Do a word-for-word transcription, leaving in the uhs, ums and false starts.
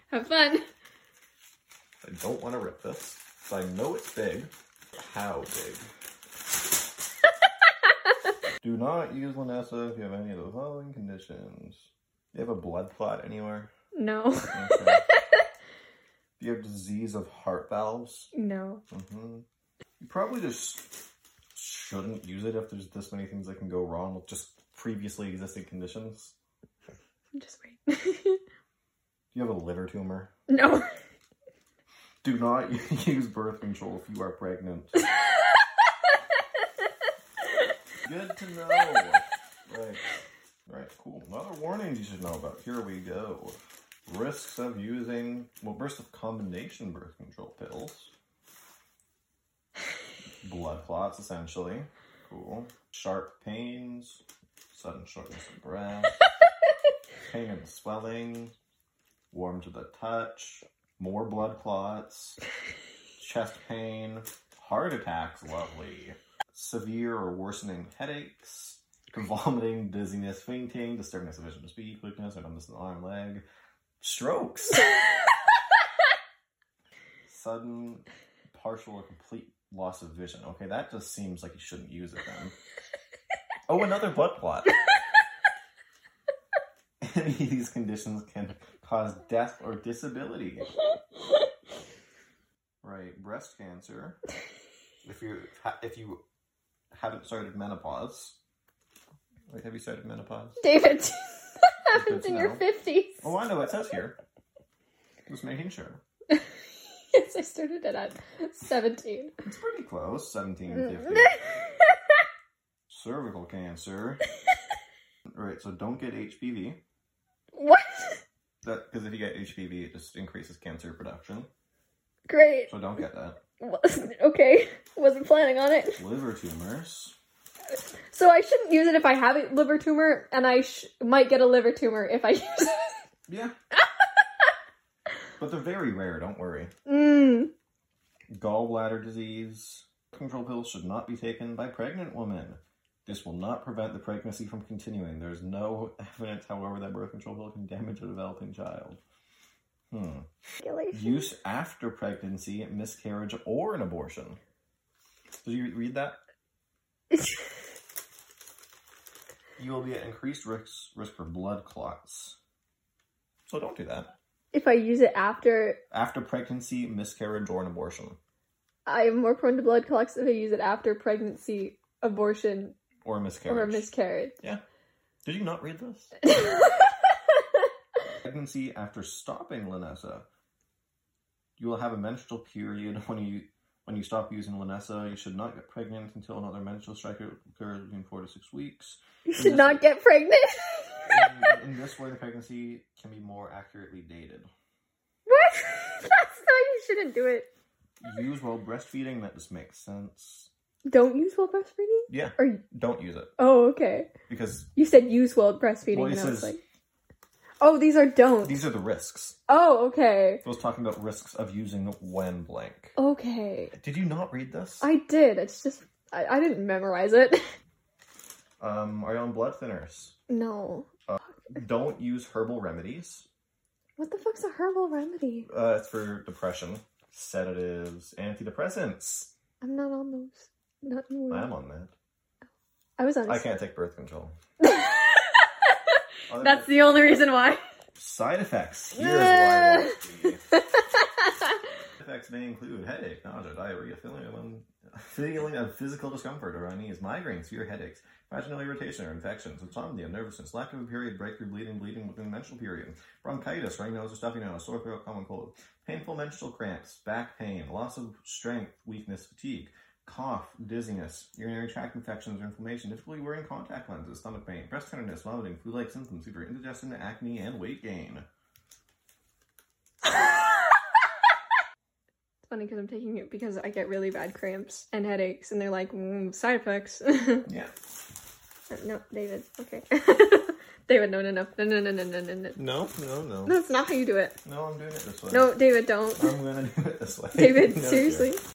Have fun. I don't want to rip this. So I know it's big. How big? Do not use Linessa if you have any of the following conditions. Do you have a blood clot anywhere? No. Okay. Do you have disease of heart valves? No. Mm-hmm. You probably just shouldn't use it if there's this many things that can go wrong with just previously existing conditions. Just wait. Do you have a liver tumor? No. Do not use birth control if you are pregnant. Good to know. Right. Right, cool. Other warnings you should know about. Here we go. Risks of using, well, risks of combination birth control pills. Blood clots, essentially. Cool. Sharp pains. Sudden shortness of breath. Pain and swelling. Warm to the touch. More blood clots. Chest pain. Heart attacks, lovely. Severe or worsening headaches. Vomiting, dizziness, fainting, disturbance of vision or speech, weakness, or numbness in the arm, leg. Strokes. Sudden, partial, or complete loss of vision. Okay, that just seems like you shouldn't use it then. Oh, another blood clot. Any of these conditions can cause death or disability. Right, breast cancer. If you if you haven't started menopause. Wait, have you started menopause? David, that happens in your fifties. Oh, I know it says here. Just making sure. Yes, I started it at seventeen. It's pretty close, seventeen and fifty. Cervical cancer. Right, so don't get H P V. What? That because if you get H P V, it just increases cancer production. Great. So don't get that. Well, okay, wasn't planning on it. Liver tumors. So I shouldn't use it if I have a liver tumor, and I sh might get a liver tumor if I use it. Yeah. But they're very rare, don't worry. Mm. Gallbladder disease. Control pills should not be taken by pregnant women. This will not prevent the pregnancy from continuing. There's no evidence, however, that birth control pill can damage a developing child. Hmm. Use after pregnancy, miscarriage, or an abortion. Did you read that? You will be at increased risk, risk for blood clots. So don't do that. If I use it after... After pregnancy, miscarriage, or an abortion. I am more prone to blood clots if I use it after pregnancy, abortion... Or a miscarriage. Or a miscarriage. Yeah. Did you not read this? Pregnancy after stopping Linessa. You will have a menstrual period when you when you stop using Linessa. You should not get pregnant until another menstrual cycle occurs between four to six weeks. You should not get pregnant. in, in this way, the pregnancy can be more accurately dated. What? That's why you shouldn't do it. Use while breastfeeding. That just makes sense. Don't use while breastfeeding? Yeah. Or don't use it. Oh, okay. Because you said use while breastfeeding, well, and I says, was like, oh, these are don't. These are the risks. Oh, okay. I was talking about risks of using when blank. Okay. Did you not read this? I did. It's just I, I didn't memorize it. um, are you on blood thinners? No. Uh, don't use herbal remedies. What the fuck's a herbal remedy? Uh, it's for depression, sedatives, antidepressants. I'm not on those. Not anymore. I'm on that. I was on. I can't take birth control. That's the only reason why. Side effects. Here's why I want to be. Side effects may include headache, nausea, diarrhea, feeling, feeling of physical discomfort or unease, migraines, severe headaches, vaginal irritation or infections, insomnia, nervousness, lack of a period, breakthrough bleeding, bleeding within the menstrual period, bronchitis, running nose or stuffy nose, sore throat, common cold, painful menstrual cramps, back pain, loss of strength, weakness, fatigue, cough, dizziness, urinary tract infections or inflammation, difficulty wearing contact lenses, stomach pain, breast tenderness, vomiting, flu-like symptoms, fever, indigestion, acne, and weight gain. It's funny because I'm taking it because I get really bad cramps and headaches, and they're like, mm, side effects. Yeah. No, David. Okay. David, no, no, no. No, no, no, no, no, no. No, no, no. That's not how you do it. No, I'm doing it this way. No, David, don't. I'm gonna do it this way. David, No, seriously. dear.